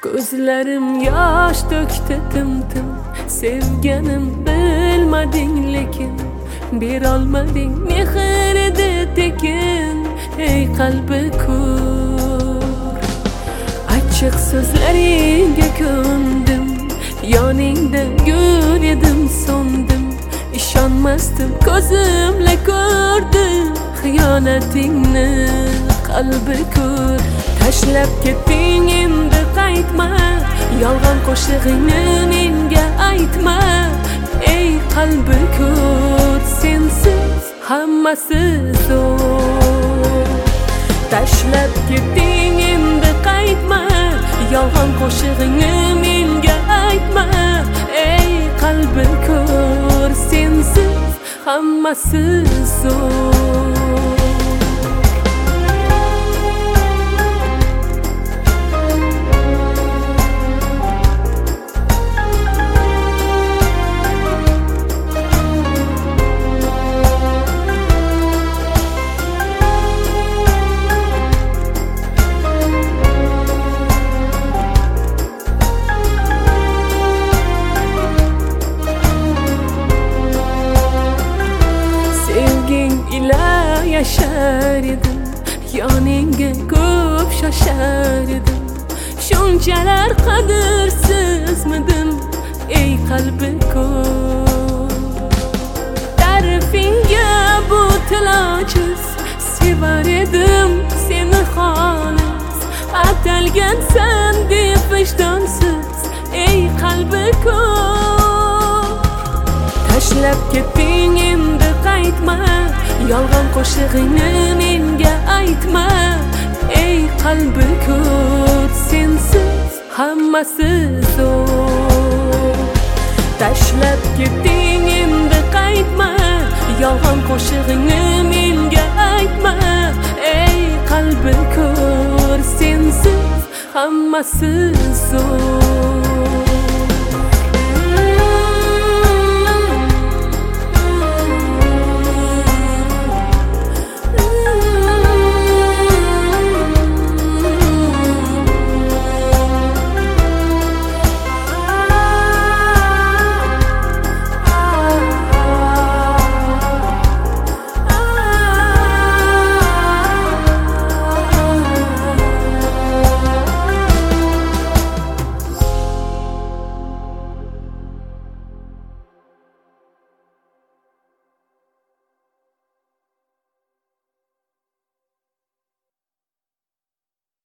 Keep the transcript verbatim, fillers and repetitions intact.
Ko'zlarim yosh to'kdi tim-tim. Sevganim bilmading lekin berolmading mehrida tekin. Ey qalbi ko'r, achchiq so'zlaringga ko'ndim. Yoningda gul edim, so'ndim. İşonmasdim, ko'zimla ko'rdim xiyonatingni. Qalbi ko'r, tashlab ketding, endi qaytma. Yolg'on qo'shig'ingni menga aytma. Ey qalbi ko'r, sensiz hammasi zo'r. Tashlab ketding, endi qaytma. Yolg'on qo'shig'ingni menga aytma. Ey qalbi ko'r, sensiz hammasi zo'r. ila yashar edim, yoningga ko'p shoshar edim. Shunchalar qadrsizmidim, ey qalbi ko'r. Ta'rifingga bu tilochiz, sevar edim seni xolis. Atalgansan deb vijdonsiz, ey qalbi ko'r. Tashlab ketding, endi qaytma. Yolg'on qo'shig'ingni menga aytma. Ey qalbi ko'r, sensiz hammasi zo'r. Tashlab ketding, endi qaytma. Yolg'on qo'shig'ingni menga aytma. Ey qalbi ko'r, sensiz hammasi zo'r.